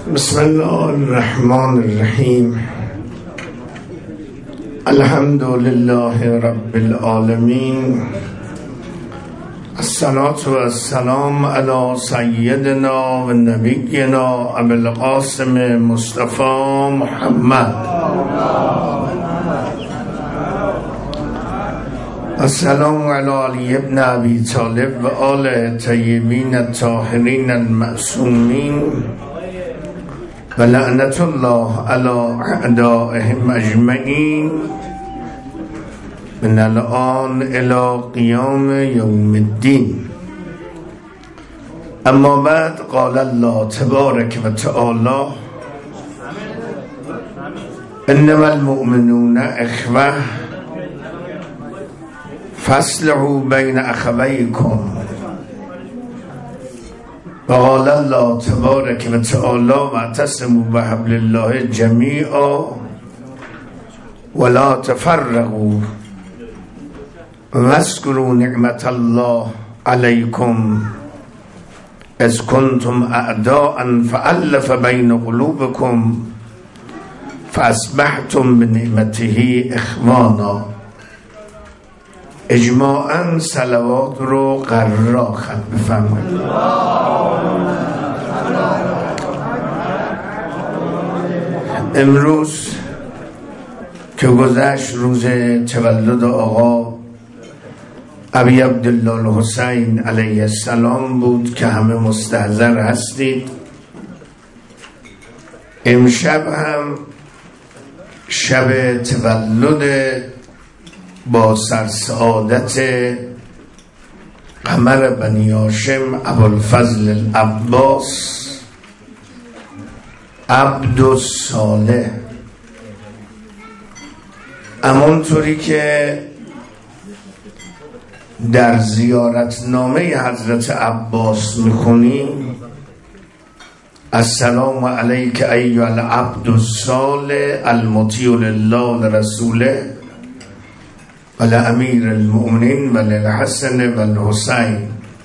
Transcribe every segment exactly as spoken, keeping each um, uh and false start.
بسم الله الرحمن الرحیم. الحمد لله رب العالمین. الصلاة والسلام علی سیدنا و نبینا ابی القاسم مصطفی محمد. السلام علی علی ابن ابی طالب و آل طیبین الطاهرین المعصومین و لعنت الله علی اعدائهم اجمعین من الان الی قیام یوم الدین. اما بعد، قال الله تبارک و تعالی: انما المؤمنون اخوه فاصلحوا بین اخویکم. و قال الله تبارک و تعالی: واعتصموا بحبل الله جمیعا ولا تفرقوا واذکروا نعمت الله علیکم اذ کنتم اعداء فألف بین قلوبکم فاصبحتم بنعمته اخوانا. اجماعاً صلوات رو قرار خط بفرمایید. امروز که گذشت روز تولد آقا ابی عبدالله الحسین علیه السلام بود که همه مستحضر هستید. امشب هم شب تولد با سرسعادت قمر بنی هاشم ابوالفضل العباس عبدالصالح. همانطوری که در زیارتنامه حضرت عباس میخونیم: السلام علیک ایها العبد الصالح المطیع لله و رسوله و لامیر المؤمنین و للحسن و الحسین.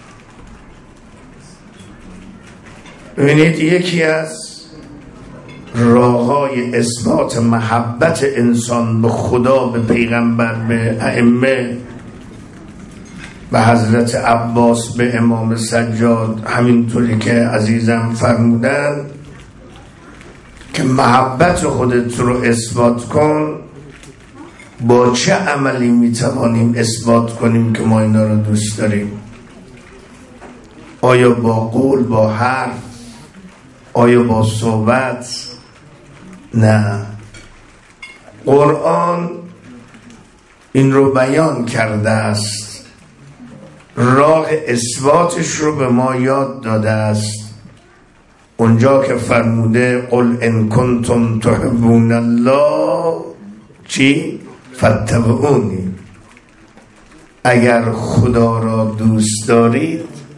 ببینید، یکی از راه‌های اثبات محبت انسان به خدا، به پیغمبر، به ائمه، به حضرت عباس، به امام سجاد، همینطوری که عزیزم فرمودن که محبت خودت رو اثبات کن. با چه عملی میتوانیم اثبات کنیم که ما اینا رو دوست داریم؟ آیا با قول، با حرف، آیا با صحبت؟ نه. قرآن این رو بیان کرده است، راه اثباتش رو به ما یاد داده است. اونجا که فرموده: قل ان کنتم تحبون الله چی؟ فاتبعونی. اگر خدا را دوست دارید،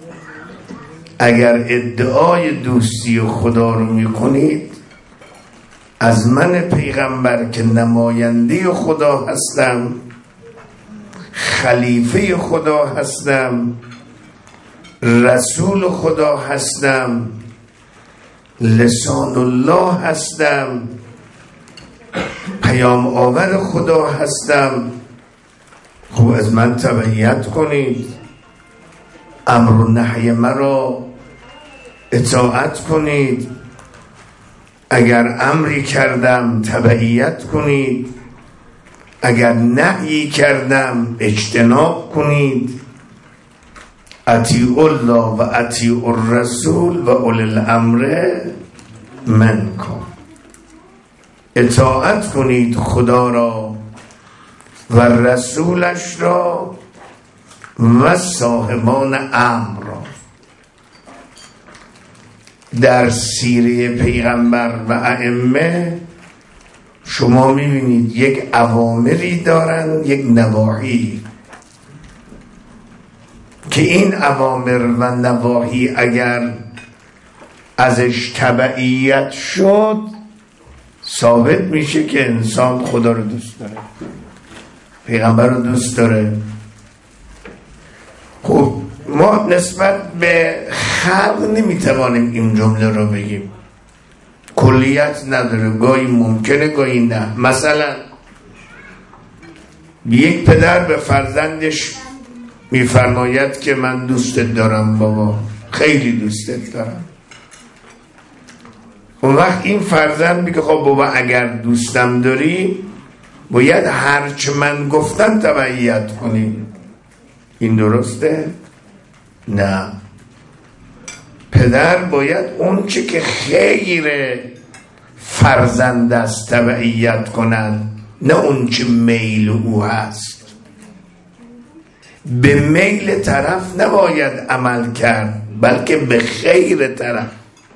اگر ادعای دوستی خدا رو میکنید، از من پیغمبر که نماینده خدا هستم، خلیفه خدا هستم، رسول خدا هستم، لسان الله هستم، پیام آور خدا هستم، خب از من تبعیت کنید، امر و نهی مرا اطاعت کنید. اگر امری کردم تبعیت کنید، اگر نهی کردم اجتناب کنید. اطیعوا الله و اطیعوا الرسول و اولی الامر منکم. اطاعت کنید خدا را و رسولش را و صاحبان امر را. در سیره پیغمبر و ائمه شما میبینید یک اوامری دارن، یک نواهی، که این اوامر و نواهی اگر ازش تبعیت شد، ثابت میشه که انسان خدا رو دوست داره، پیغمبر رو دوست داره. خب ما نسبت به خلق نمیتوانیم این جمله رو بگیم. کلیت نداره، گاهی ممکنه گاهی نه. مثلا یک پدر به فرزندش میفرماید که من دوستت دارم بابا، خیلی دوستت دارم. اون وقت این فرزند میگه خب بابا اگر دوستم داری باید هرچه من گفتم تبعیت کنی. این درسته؟ نه، پدر باید اون چه که خیر فرزند است تبعیت کنند، نه اون چه میل او هست. به میل طرف نباید عمل کرد، بلکه به خیر طرف.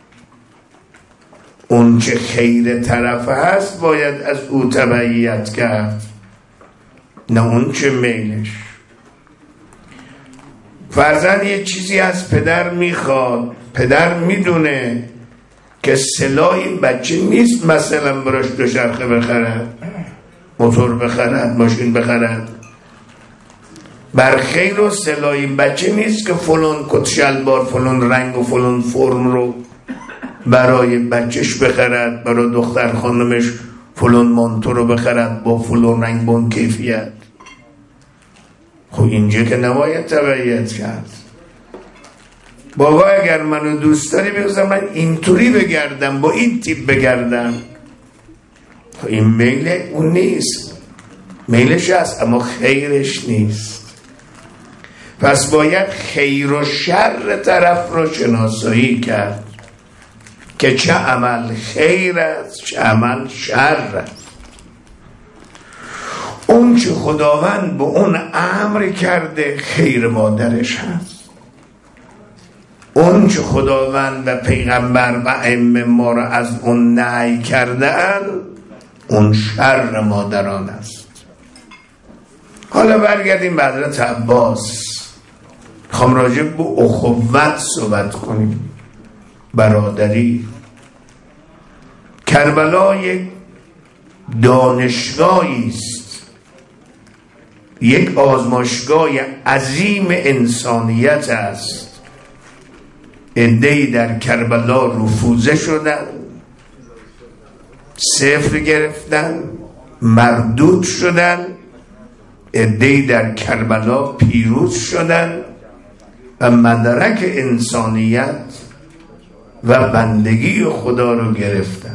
اون چه خیر طرف هست باید از او تبعیت کرد، نه اون چه میلش. فرزند یه چیزی از پدر میخواد، پدر میدونه که سلاح این بچه نیست مثلا براش دوچرخه بخرد، موتور بخرد، ماشین بخرد. بر خیر و سلاح این بچه نیست که فلان کت شلوار فلان رنگ و فلان فرم رو برای بچهش بخرد، برای دختر خانمش فلان مانتو رو بخرد با فلان رنگ با اون کیفیت. خب اینجا که نباید تبعیت کرد. بابا اگر منو دوست داری بگذار من اینطوری بگردم، با این تیپ بگردم. خب این میل اون نیست، میلش هست اما خیرش نیست. پس باید خیر و شر طرف رو شناسایی کرد که چه عمل خیر است چه عمل شر است. اون چه خداوند به اون امر کرده خیر مادرش هست، اون چه خداوند و پیغمبر و ائمه ما را از اون نهی کردن اون شر مادران است. حالا برگردیم به حضرت عباس. میخوام راجع به اخوت صحبت کنیم، برادری. کربلا یک دانشگاهی است، یک آزمایشگاه عظیم انسانیت است. عده‌ای در کربلا رفوزه شدن، صفر گرفتن، مردود شدن. عده‌ای در کربلا پیروز شدن و مدرک انسانیت و بندگی خدا رو گرفتن.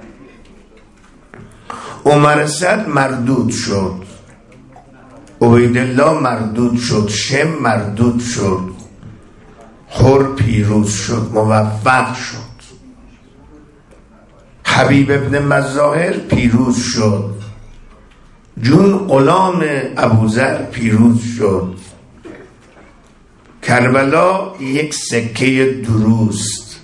عمر صد مردود شد، عبیدالله مردود شد، شم مردود شد، حر پیروز شد، موفق شد. حبیب ابن مزاحل پیروز شد، جون غلام ابوذر پیروز شد. کربلا یک سکه دروست.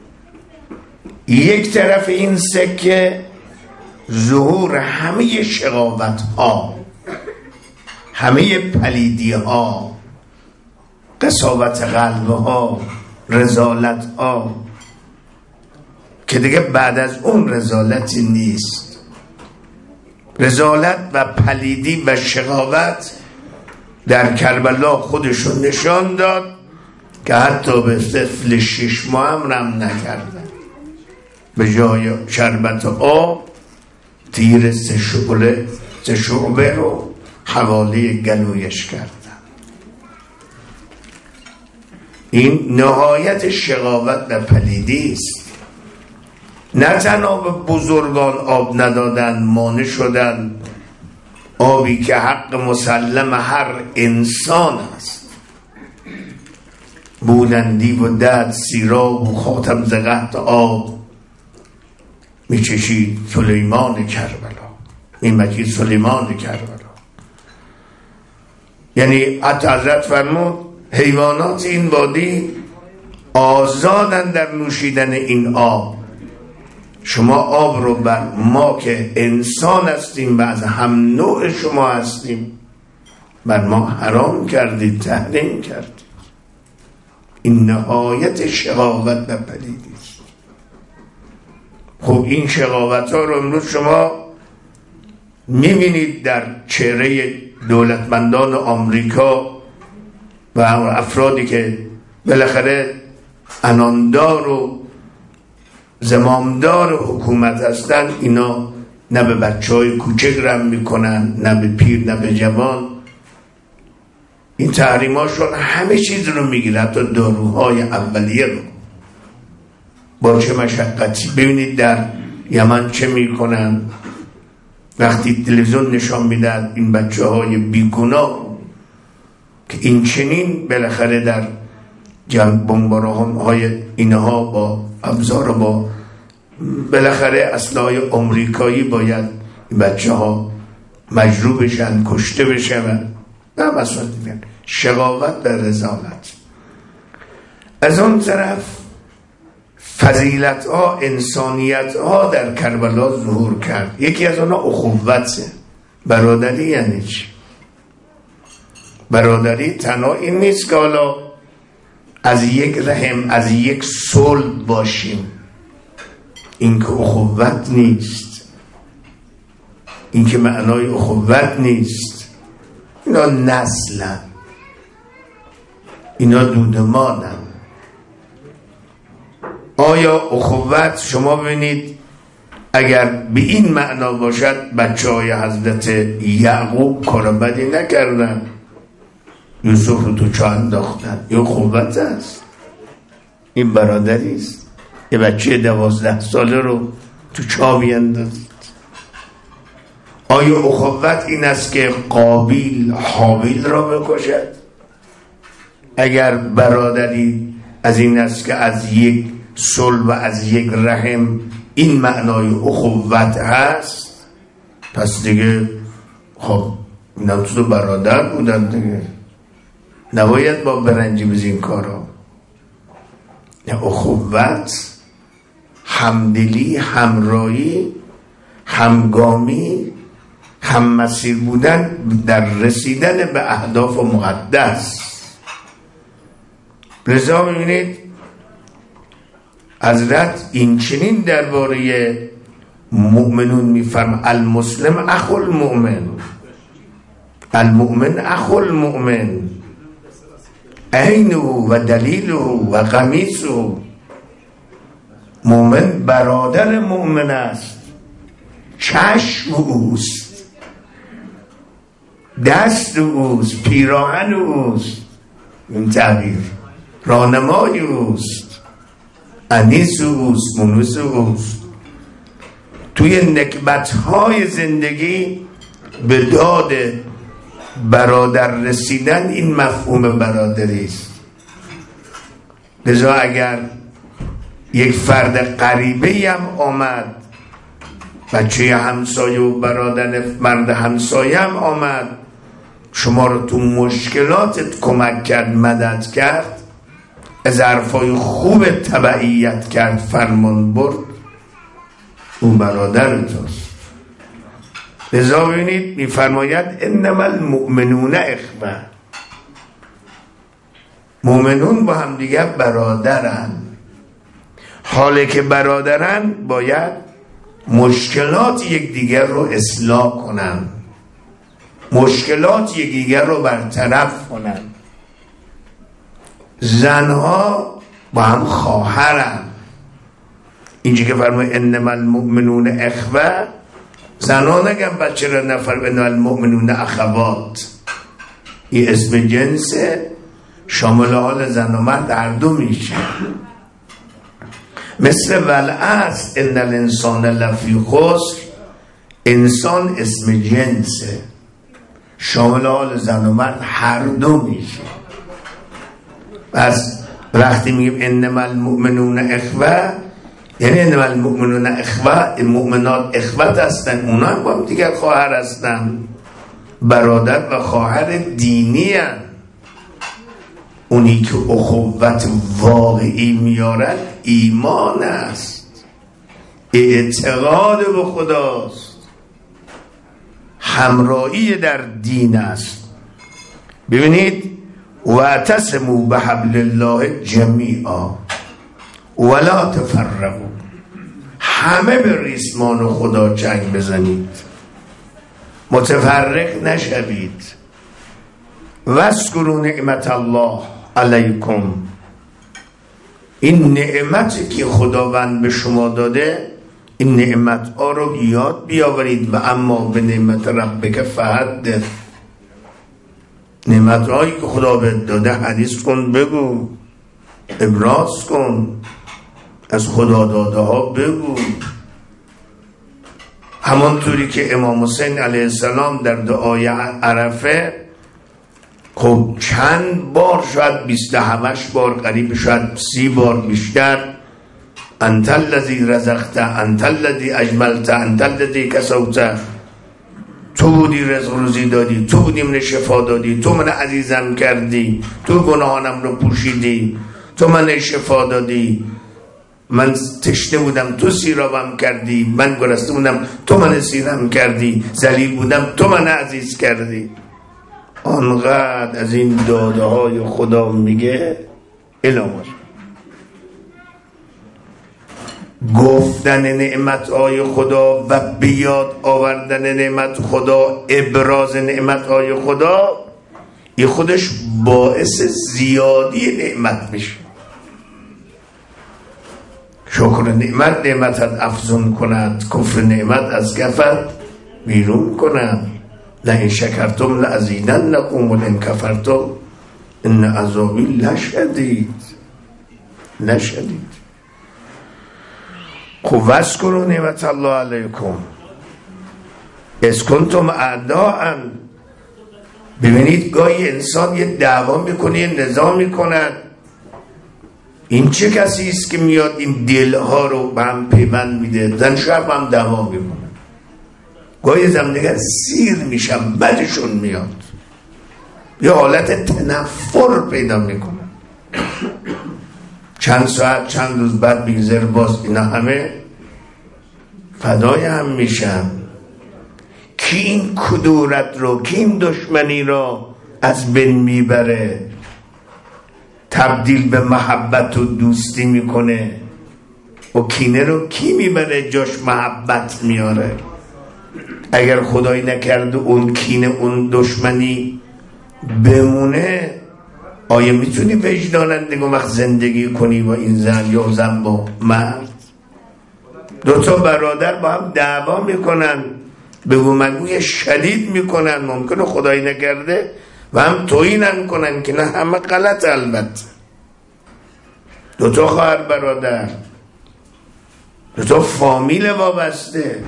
یک طرف این سکه ظهور همه شقاوت ها، همه پلیدی ها، قساوت قلب ها، رذالت ها، که دیگه بعد از اون رذالتی نیست. رذالت و پلیدی و شقاوت در کربلا خودشون نشان داد که حتی به طفل شش ماه هم رم نکردن. به جای شربت آب تیر سه شعله سه شعبه رو حوالی گلویش کردن. این نهایت شقاوت و پلیدی است. نه تنها به بزرگان آب ندادن، مانع شدن، آبی که حق مسلم هر انسان است. بودندی و دد سیراب و خاتم ز قحط آب، میچشید سلیمان کربلا، میمکید سلیمان کربلا. یعنی حتی حضرت فرمود حیوانات این وادی آزادن در نوشیدن این آب. شما آب رو بر ما که انسان هستیم و از هم نوع شما هستیم بر ما حرام کردید، تحریم کردید. این نهایت شقاوت و پلیدی است. خب این شقاوت ها رو امروز شما میبینید در چهره دولتمندان آمریکا و افرادی که بالاخره اناندار و زمامدار حکومت هستن، اینا نه به بچه های کوچک رم میکنن، نه به پیر، نه به جوان. این تحریماشون همه چیز رو میگیره، حتی داروهای اولیه رو. با چه مشقتی. ببینید در یمن چه میکنن وقتی تلویزیون نشان میدن این بچه های بیگناه که این چنین بالاخره در جنگ بمباران های اینها با ابزار با بالاخره اسلحه آمریکایی باید این بچه ها مجروح بشن، کشته بشن. نه مسئله دیدن شقاوت در رسالت. از اون طرف فضیلت ها، انسانیت ها در کربلا ظهور کرد. یکی از آنها اخوته. برادری یعنی چی؟ برادری تنها این نیست که حالا از یک رحم، از یک صلب باشیم. این که اخوت نیست، این که معنای اخوت نیست. اینا نسلن، اینا دودمانن. آیا اخوت شما ببینید اگر به این معنا باشد بچه های حضرت یعقوب کار بدی نکردن، یوسف رو تو چاه انداختن. این اخوت است، این برادری است. یه بچه دوازده ساله رو تو چاه بیندازید. آیا اخوت این است که قابیل حابیل را بکشد؟ اگر برادری از این است که از یک صلب و از یک رحم این معنای اخوت هست، پس دیگه خب اینا تو برادر بودن دیگه، نباید با برنجی بزین کارا. اخوت همدلی، همراهی، همگامی، هم مسیر بودن در رسیدن به اهداف مقدس. لذا می‌بینید حضرت این چنین درباره مؤمنون می‌فرماید: المسلم اخو المؤمن، المؤمن اخو المؤمن، عینه و دلیله و قمیصه. مؤمن برادر مؤمن است، چشم اوست، دست اوست، پیراهن اوست، این تعبیر راهنمای اوست، انیس اوست، مونس اوست. توی نکبت‌های زندگی به داد برادر رسیدن این مفهوم برادری است. لذا اگر یک فرد غریبه هم آمد، بچه همسایه و برادر مرد همسایه هم آمد، شما رو تو مشکلاتت کمک کرد، مدد کرد، از حرفای خوب تبعیت کرد، فرمان برد، اون برادر توست. لذا ببینید میفرماید انما المؤمنون اخوه. مؤمنون با هم دیگر برادرن. حالی که برادرن باید مشکلات یکدیگر رو اصلاح کنن، مشکلات یکدیگر رو برطرف کنن. زنها با هم خواهرن. اینجا که فرماید انما المؤمنون اخوه، زنها نگم بچه را نفر انما المؤمنون اخوات. این اسم جنسه، شامل حال زن و مرد هر دو میشه. مثل والعصر ان الانسان لفی خسر، انسان اسم جنسه، شامل حال زن و مرد هر دو میشه. پس وقتی میگیم انما المؤمنون اخوه، یعنی انما المؤمنون اخوه، مؤمنات اخوت هستن، اونا هم با هم دیگر خواهر هستن، برادر و خواهر دینی هستن. اونی که اخوت واقعی میارد ایمان است، اعتقاد به خداست، همراهی در دین است. ببینید واعتصموا بحبل الله جمیعا ولا تفرقوا، همه به ریسمان خدا چنگ بزنید، متفرق نشوید. واذکروا نعمت الله علیکم این نعمتی که خداوند به شما داده، این نعمت ها رو یاد بیاورید. و اما به نعمت ربک فحدث، نعمت هایی که خدا به داده حدیث کن، بگو، ابراز کن، از خدا داده ها بگو. همانطوری که امام حسین علیه السلام در دعای عرفه خب چند بار، شاید بیست و هشت بار، قریب شاید سی بار بیشتر، انت الذی رزقت، انت الذی اجملت، انت الذی کسوت، تو بودی رزق روزی دادی، تو بودی من شفا دادی، تو من عزیزم کردی، تو گناهانم رو پوشیدی، تو من شفا دادی، من تشنه بودم تو سیرابم کردی، من گرسنه بودم تو من سیرم کردی، ذلیل بودم تو من عزیز کردی. آنقدر از این داده های خدا میگه الهامش. گفتن نعمت های خدا و بیاد آوردن نعمت خدا، ابراز نعمت های خدا، این خودش باعث زیادی نعمت میشه. شکر نعمت نعمتت افزون کند، کفر نعمت از کفت بیرون کند. لئن شکرتم لازیدنکم ولئن کفرتم ان عذابی لشدید لشدید. خب واذکروا نعمت الله علیکم اذ کنتم اعداء. ببینید گاهی انسان یه دعوا میکنه، یه نزاع میکنن، این چه کسی است که میاد این دلها رو به هم پیوند میده؟ زن شب هم دعوا میکنه، گاهی زمینگر سیر میشن، بدشون میاد، یه حالت تنفر پیدا میکنه. چند ساعت چند روز بعد بیگذر باز اینا همه فدای هم میشن. کی این کدورت رو، کی این دشمنی رو از بین میبره، تبدیل به محبت و دوستی میکنه؟ و کینه رو کی میبره جاش محبت میاره؟ اگر خدایی نکرده اون کینه، اون دشمنی بمونه، آیا میتونی وجدانت وقت زندگی کنی با این زن یا زن با مرد؟ دوتا برادر با هم دعوا میکنن، بگو مگوی شدید میکنن، ممکنه خدایی نکرده و هم توهین کنن که نه همه غلط. البته دوتا خواهر برادر، دوتا فامیل وابسته،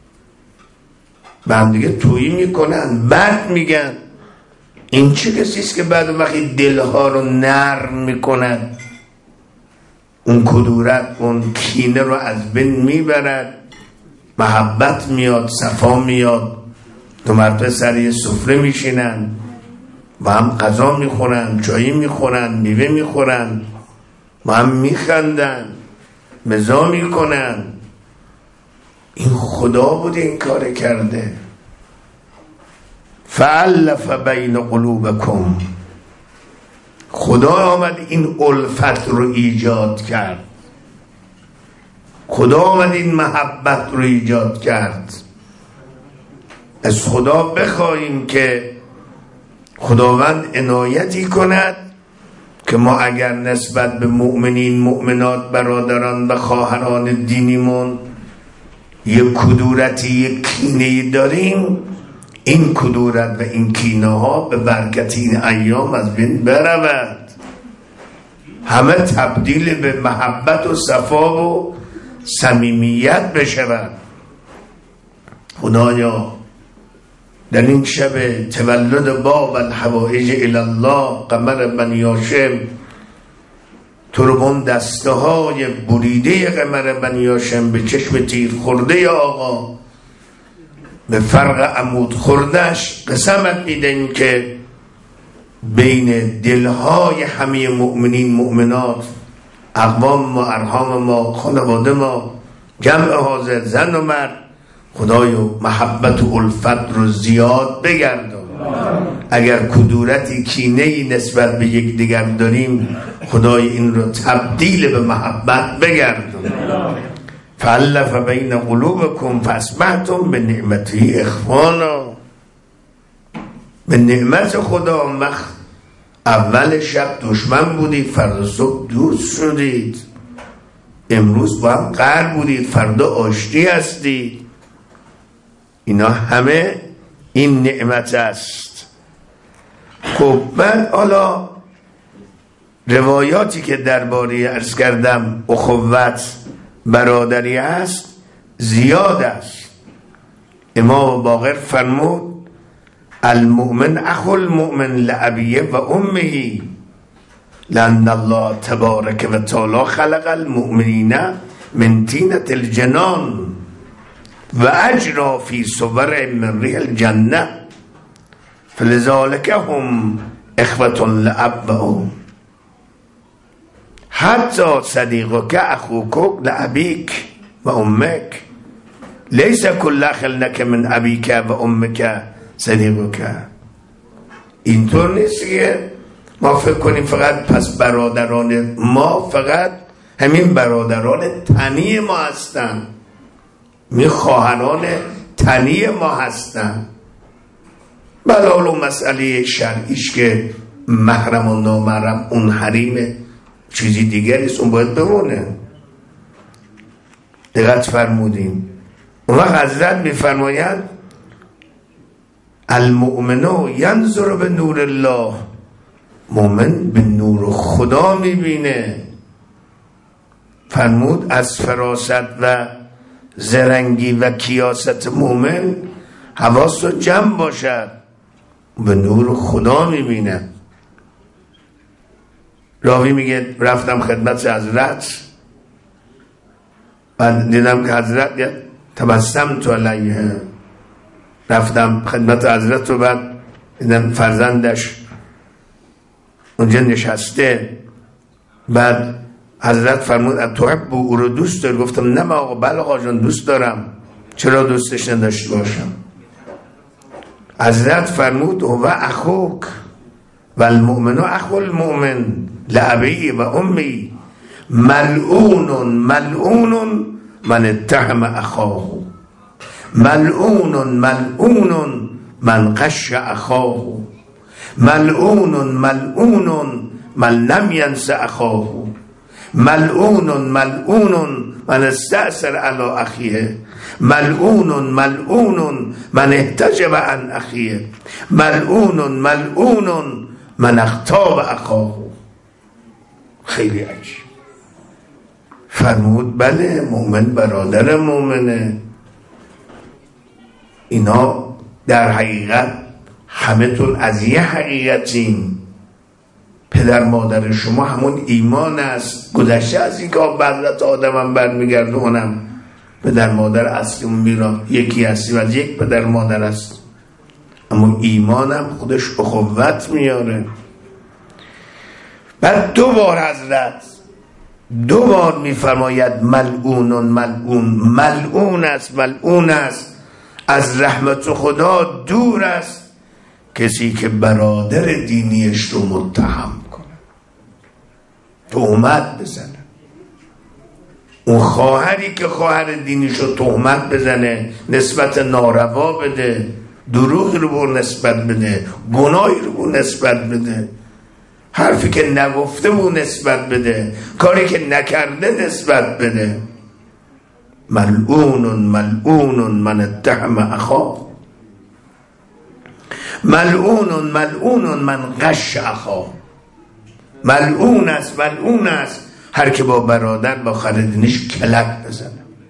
به هم دیگه توهین میکنن، بد میگن. این چه کسیست که بعد وقتی دلها رو نرم میکند، اون کدورت، اون کینه رو از بین میبرد، محبت میاد، صفا میاد، دو مرتبه سر یه سفره میشینن، با هم غذا میخورن، چایی میخورن، میوه میخورن، با هم میخندن، مزاح میکنن. این خدا بود این کار کرده. فألف بین قلوبکم، خدا آمد این الفت رو ایجاد کرد، خدا آمد این محبت رو ایجاد کرد. از خدا بخواهیم که خداوند عنایتی کند که ما اگر نسبت به مؤمنین، مؤمنات، برادران و خواهران دینیمون یک کدورتی، یک کینه‌ای داریم، این کدورت و این کینه ها به برکت این ایام از بین برود، همه تبدیل به محبت و صفا و صمیمیت بشود. خدایا در این شب تولد باب الحوائج الی الله قمر بنی هاشم، تربون دسته های بریده قمر بنی هاشم به چشم تیر خورده آقا، به فرق عمود خوردش قسمت میدن که بین دلهای همه مؤمنین، مؤمنات، اقوام ما، ارحام ما، خانواده ما، جمع حاضر، زن و مرد، خدایا محبت و الفت رو زیاد بگردان. اگر کدورتی، کینه‌ای نسبت به یک دیگر داریم، خدای این رو تبدیل به محبت بگردان. فألف بین قلوبکم فاصبحتم بنعمته اخوانا. به نعمت خدا مخ اول شب دشمن بودید، فردا صبح دوست شدید. امروز با هم قهر بودید، فردا آشتی هستید. اینا همه این نعمت است. خب بعد حالا روایاتی که درباره عرض کردم اخوت برادری است زیاد است. امام باقر فرمود المؤمن اخو المؤمن لأبیه و امه لأن الله تبارک و تعالی خلق المؤمنین من طینة الجنان و اجرا فی صور من ریح الجنه فلذلك هم اخوة لأب و ام حتی صدیقک اخوک لأبیک و امک لیس کل اخ لک من ابیک و امک صدیقک. اینطور نیست که ما فکر کنیم فقط پس برادران ما فقط همین برادران تنی ما هستن، می خواهران تنی ما هستن. بله حالا مسئله شرعیش که محرم و نامحرم اون حریم چیزی دیگریست، اون باید بمونه. دقت فرمودیم. اون وقت حضرت می فرماید المؤمنو ینظر به نور الله، مؤمن به نور خدا می بینه. فرمود از فراست و زرنگی و کیاست مؤمن حواس و جمع باشد، به نور خدا می بینه. راوی میگه رفتم خدمت حضرت، بعد دیدم که حضرت تبسم تو علیه، رفتم خدمت حضرت و بعد دیدم فرزندش اونجا نشسته. بعد حضرت فرمود تحب او رو دوست داری؟ گفتم نه آقا، بله آقا جان دوست دارم، چرا دوستش نداشته باشم؟ حضرت فرمود و اخوک و المؤمن اخو المؤمن لأبی و امی ملعون ملعون من اتهم اخاه ملعون ملعون من غش اخاه ملعون ملعون من لم ینس اخاه ملعون ملعون من استأثر علی اخیه ملعون ملعون من احتجب عن اخیه ملعون ملعون من اغتاب اخاه. خیلی عجیب. فرمود بله مؤمن برادر مؤمنه. اینا در حقیقت همه تون از یه حقیقتیم. پدر مادر شما همون ایمان است. گذشته از این که بدلت آدم هم برمیگرده، اونم پدر مادر اصلی میران یکی هستیم، از یک پدر مادر است، اما ایمانم خودش اخوت میاره. بعد دو بار حضرت دو بار میفرماید ملعون ملعون ملعون است ملعون است، از رحمت خدا دور است کسی که برادر دینیش رو متهم کنه، تهمت بزنه. اون خواهری که خواهر دینیش رو تهمت بزنه، نسبت ناروا بده، دروغی رو بر نسبت بده، گناهی رو بر نسبت بده، حرفی که نگفته بر نسبت بده، کاری که نکرده نسبت بده. ملعون ملعون من اتهم اخاه ملعون ملعون من غش اخاه. ملعون است ملعون است هر که با برادر با خردینش کلک بزنه،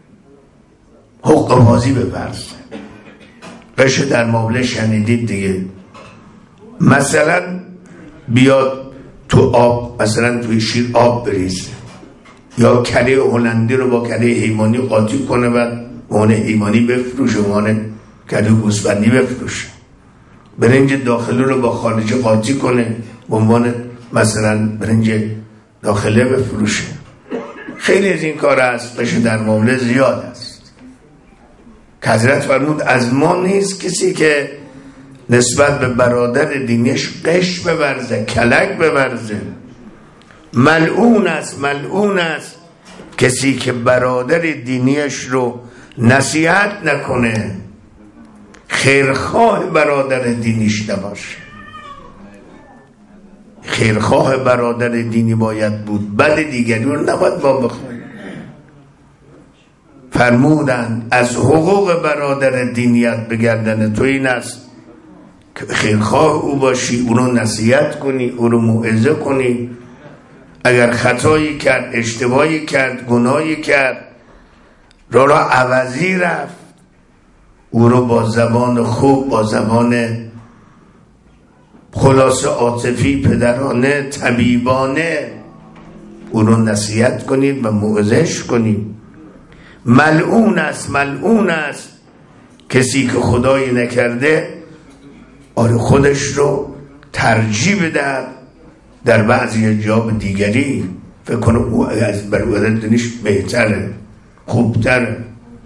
حق بازی بپرسه. قش در مبله شنیدید دیگه. مثلا بیاد تو آب، مثلا توی شیر آب بریزه، یا کله هلندی رو با کله حیوانی قاطی کنه و مانه حیوانی بفروشه، مانه کله گوسفندی بفروشه، برنج داخلی رو با خارجی قاطی کنه به عنوان مثلا برنج داخلی بفروشه. خیلی از این کار است، بشه در معامله زیاد است. که حضرت فرمود از ما نیست کسی که نسبت به برادر دینیش قش ببرزه، کلک ببرزه. ملعون است ملعون است کسی که برادر دینیش رو نصیحت نکنه، خیرخواه برادر دینیش نباشه. خیرخواه برادر دینی باید بود، بد دیگری رو نباید ما بخواهیم. فرمودند از حقوق برادر دینیت به گردن تو این است که خیرخواه او باشی، او رو نصیحت کنی، او رو موعظه کنی. اگر خطایی کرد، اشتباهی کرد، گناهی کرد، راه را عوضی رفت، او رو با زبان خوب، با زبان خلاص عاطفی، پدرانه، طبیبانه او رو نصیحت کنید و موعظه‌اش کنید. ملعون است، ملعون است کسی که خدایی نکرده آره خودش رو ترجیح بده در بعضی جا به دیگری، فکر کنه او از برادر دینیش بهتره، خوبتره،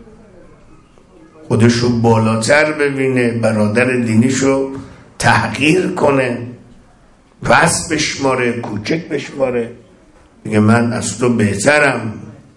خودش رو بالاتر ببینه، برادر دینیش رو تحقیر کنه، پس بشماره، کوچک بشماره، میگه من از تو بهترم.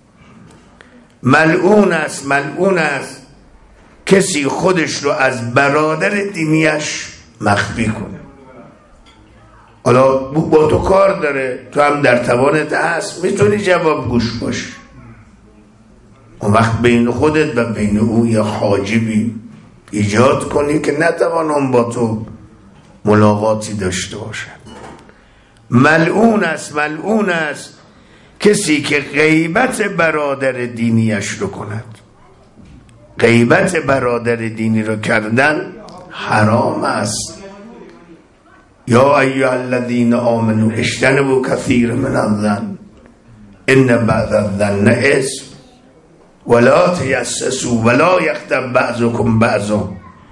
ملعون است، ملعون است کسی خودش رو از برادر دینیش مخفی کنه. حالا با تو کار داره، تو هم در توانت هست، میتونی جواب گوش باشی، اون وقت بین خودت و بین او یه حاجبی ایجاد کنی که نتوانم با تو ملاقاتی داشته باشد. ملعون است، ملعون است کسی که غیبت برادر دینیش رو کند. غیبت برادر دینی رو کردن حرام است. یا ایها الذین آمنوا اجتنبوا کثیرا من الظن ان بعض الظن اثم ولا تجسسوا ولا یغتب بعضکم بعضا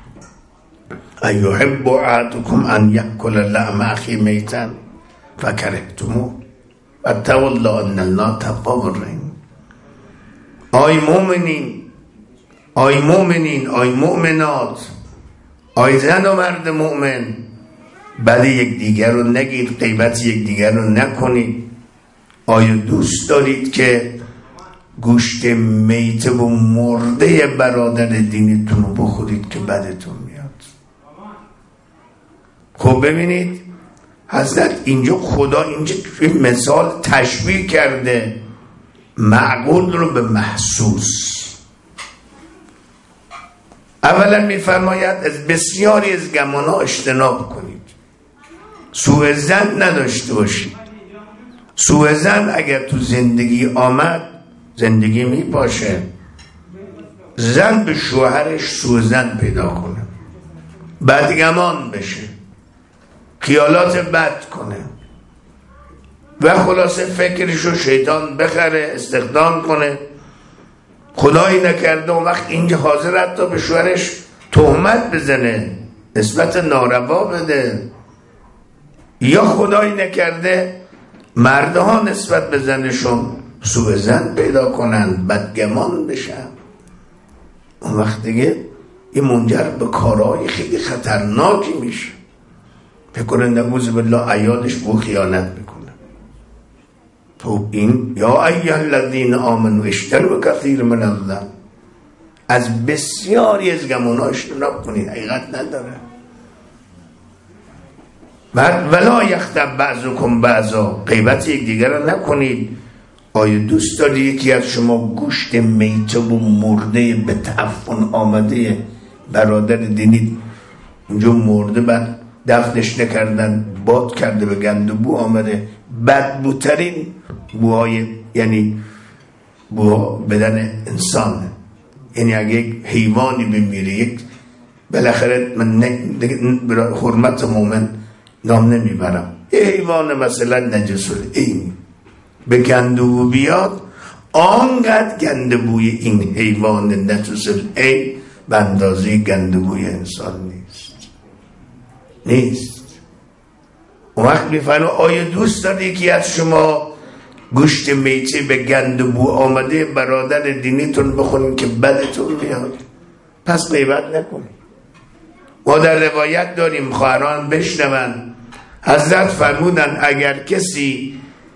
ایحب احدکم ان یأکل لحم اخیه میتا فکرهتموه واتقوا الله ان الله تواب رحیم. آی مؤمنین، آی مؤمنین، آی مؤمنات، آی زن و مرد مؤمن، بد یک دیگر رو نگید، غیبت یک دیگر رو نکنید. آیا دوست دارید که گوشت میته و مرده برادر دینیتون رو بخورید که بدتون میاد؟ خب ببینید حضرت اینجا خدا اینجا مثال تشبیه کرده معقول رو به محسوس. اولا میفرماید از بسیاری از گمانها اجتناب کنید، سوء ظن نداشته باشید. سوء ظن اگر تو زندگی آمد زندگی میپاشه. زن به شوهرش سوء ظن پیدا کنه، بدگمان بشه، خیالات بد کنه و خلاصه فکرشو شیطان بخره، استخدام کنه، خدایی نکرده اون وقت اینجا حاضر حتی به شوهرش تهمت بزنه، نسبت ناروا بده، یا خدایی نکرده مردها نسبت به زنشون سوء ظن پیدا کنن، بدگمان بشن. اون وقت دیگه این منجر به کارهای خیلی خطرناکی میشه. فکر کنه نعوذ بالله عیالش بو خیانت میکنه. تو این یا ایها الذین آمنوا اجتنبوا کثیرا من الظن، از بسیاری از گمانها اجتناب کنید، حقیقت نداره. بعد ولا یغتب بعضکم بعضا، غیبت یک دیگر رو نکنید. آیا دوست داری یکی از شما گوشت میته و مرده به تعفن آمده برادر دینی اونجا مرده بعد دفنش نکردن، باد کرده به گند و بو آمده، بدبوترین بوهای یعنی بو بدن انسان، یعنی اگه یک حیوانی بمیره، یک بالاخره من برای حرمت مومن نام نمیبرم، یه حیوان مثلا نجس العین به گندو بیاد، آنقدر گندبوی این حیوان نجس العین به اندازه گندبوی انسان نیست نیست. اون وقت میفرمه آیا دوست داری یکی از شما گوشت میته به گندبو آمده برادر دینیتون بخورین که بدتون میاد؟ پس غیبت نکنید. ما در روایت داریم خواهران بشنون، حضرت فرمودن اگر کسی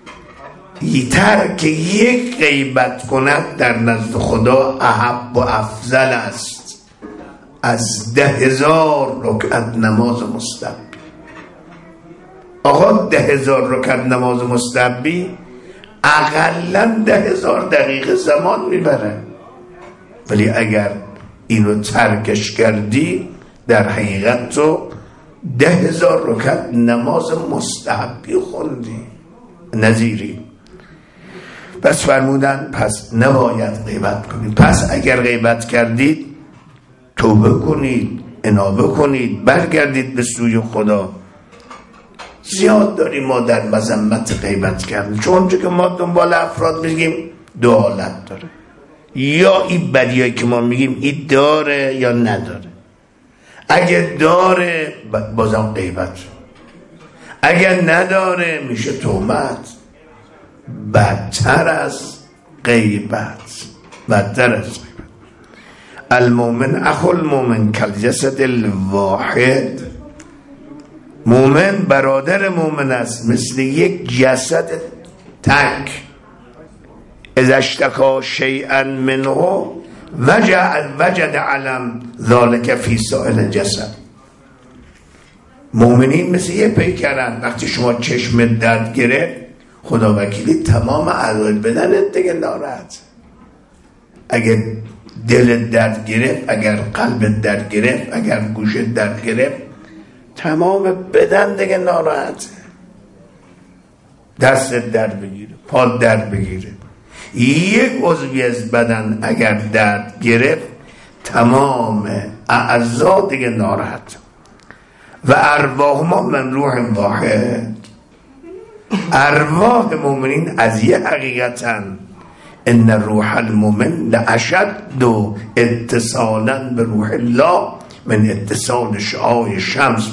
ترک یک غیبت کند در نزد خدا احب و افضل است از ده هزار رکعت نماز مستحب. آقا ده هزار رکعت نماز مستحبی اقلا ده هزار دقیقه زمان میبره، ولی اگر اینو ترکش کردی در حقیقت تو ده هزار رکعت نماز مستحبی خوندی نظیری. پس فرمودن پس نباید غیبت کنید. پس اگر غیبت کردید توبه کنید، انابه کنید، برگردید به سوی خدا. زیاد داریم ما در مذمت غیبت کردن، چون که ما دنبال افراد میگیم دو حالت داره، یا این بدیایی که ما میگیم این داره یا نداره. اگه داره بازم غیبت، اگه نداره میشه تهمت. بدتر از غیبت، بدتر از غیبت. المؤمن اخو المؤمن کالجسد الواحد. مؤمن برادر مؤمن است مثل یک جسد تک. اذا اشتکا شیئا منه وجد وجد علم ذلك فی سائر الجسد. مؤمنین مثل یک پیکرن، وقتی شما چشم درد گرفت خدا وکیلی تمام اعضای بدنت دیگه ناراحت. اگر دل درد گرفت، اگر قلب درد گرفت، اگر گوش درد گرفت، تمام بدن دیگه ناراحت. دست درد بگیره، پا درد بگیره، یک عضوی از بدن اگر درد گرفت تمام اعضا دیگه ناراحت. و ارواح ما من روح واحد. ارواح مؤمنین از یه حقیقتن ان روح المؤمن لاشد اتصالا به روح الله من اتصال شعاع شمس.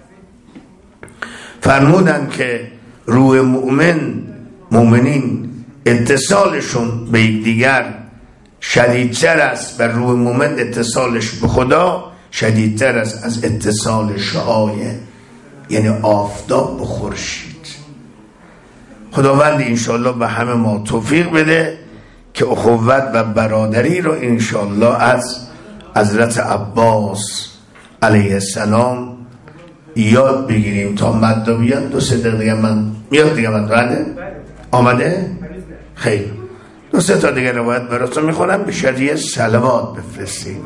فرمودن که روح مؤمن، مؤمنین اتصالشون به یکدیگر شدیدتر است و روح مؤمن اتصالش به خدا شدیدتر است از اتصال شعاع، یعنی آفتاب به خورشید. خداوند انشاءالله به همه ما توفیق بده که اخوت و برادری رو انشاءالله از حضرت عباس علیه السلام یاد بگیریم. تا مد بیاد دو سه دقیقه دیگه من میاد دیگه من بعده آمده خیر دو سه تا دیگه روایت براتون میخونم، به شدیه صلوات بفرستیم.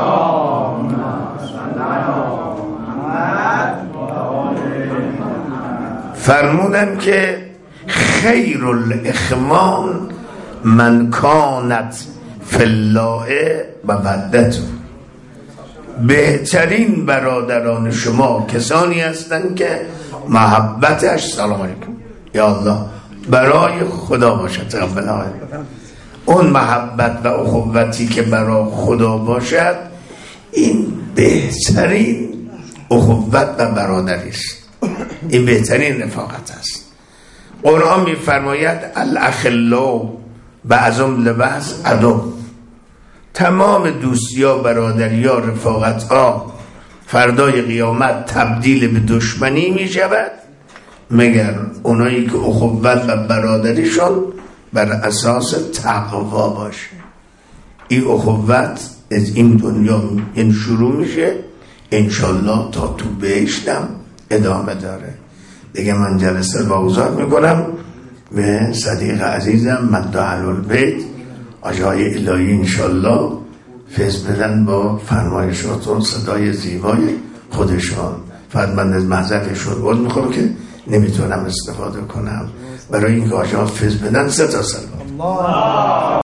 فرمودن که خیر الاخوان من کانت فی الله و ودته. بهترین برادران شما کسانی هستند که محبتش، سلام علیکم یا الله، برای خدا باشد. تقبل الله. اون محبت و اخوتی که برای خدا باشد این بهترین اخوت و برادری است، این بهترین رفاقت است. قرآن می‌فرماید الاخلاء بعضهم لبعض عدو. تمام دوستی‌ها، برادری‌ها، رفاقت‌ها فردای قیامت تبدیل به دشمنی می‌شود مگر اونایی که اخوت و برادریشون بر اساس تقوا باشه. این اخوت از این دنیا این شروع میشه انشالله تا تو بهشتم ادامه داره. دیگه من جلسه واگذار میکنم به صدیق عزیزم مداح البیت آجای الهی انشالله فیض بدن با فرمایشات و صدای زیبای خودشان. فقط من از محضرشون عذر میخوام که نمیتونم استفاده کنم. برای این که آجا فیض بدن سه تا سلام.